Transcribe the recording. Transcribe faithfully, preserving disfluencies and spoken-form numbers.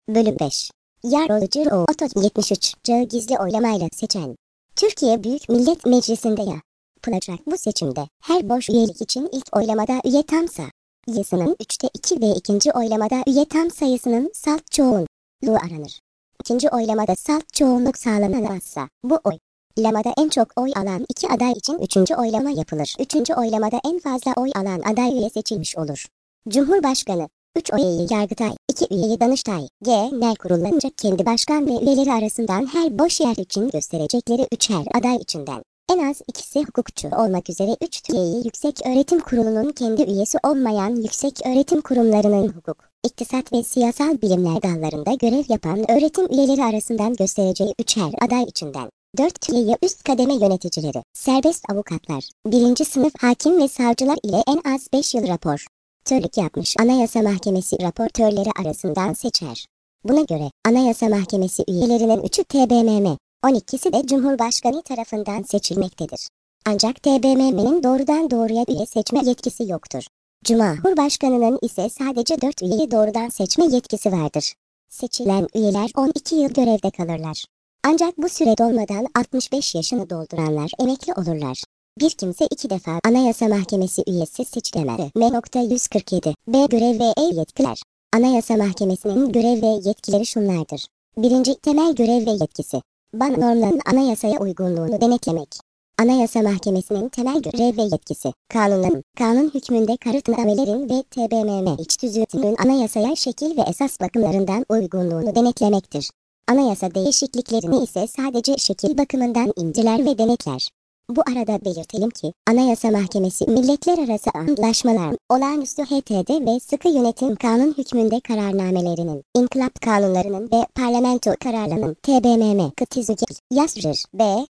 Bölüm beş. Yargıcı o Oto yetmiş üç. Cağı gizli oylamayla seçen. Türkiye Büyük Millet Meclisi'nde yapılacak bu seçimde her boş üyelik için ilk oylamada üye tam sayısının üçte iki ve ikinci oylamada üye tam sayısının salt çoğunluğu aranır. İkinci oylamada salt çoğunluk sağlanamazsa bu oylamada en çok oy alan iki aday için üçüncü oylama yapılır. Üçüncü oylamada en fazla oy alan aday üye seçilmiş olur. Cumhurbaşkanı üç üyeyi Yargıtay, iki üyeyi Danıştay, Genel Kurul'unca kendi başkan ve üyeleri arasından her boş yer için gösterecekleri üçer aday içinden en az ikisi hukukçu olmak üzere üç üyeyi Yüksek Öğretim Kurulu'nun kendi üyesi olmayan yüksek öğretim kurumlarının hukuk, iktisat ve siyasal bilimler dallarında görev yapan öğretim üyeleri arasından göstereceği üçer aday içinden dört üyeyi üst kademe yöneticileri, serbest avukatlar, birinci sınıf hakim ve savcılar ile en az beş yıl rapor Törlük yapmış Anayasa Mahkemesi raportörleri arasından seçer. Buna göre Anayasa Mahkemesi üyelerinin üçü T B M M, on ikisi de Cumhurbaşkanı tarafından seçilmektedir. Ancak T B M M'nin doğrudan doğruya üye seçme yetkisi yoktur. Cumhurbaşkanının ise sadece dört üyeyi doğrudan seçme yetkisi vardır. Seçilen üyeler on iki yıl görevde kalırlar. Ancak bu süre dolmadan altmış beş yaşını dolduranlar emekli olurlar. Bir kimse iki defa Anayasa Mahkemesi üyesi seçilemez. M yüz kırk yedi. B. Görev ve yetkiler. Anayasa Mahkemesi'nin görev ve yetkileri şunlardır. Birinci temel görev ve yetkisi. Bana normların anayasaya uygunluğunu denetlemek. Anayasa Mahkemesi'nin temel görev ve yetkisi, kanunların, kanun hükmünde kararnamelerin ve T B M M iç düzüğünün anayasaya şekil ve esas bakımlarından uygunluğunu denetlemektir. Anayasa değişikliklerini ise sadece şekil bakımından inceler ve denetler. Bu arada belirtelim ki, Anayasa Mahkemesi milletler arası antlaşmalar, olağanüstü H T D ve sıkı yönetim kanun hükmünde kararnamelerinin, inkılap kanunlarının ve parlamento kararlarının T B M M kıtizüge yazdırır. B.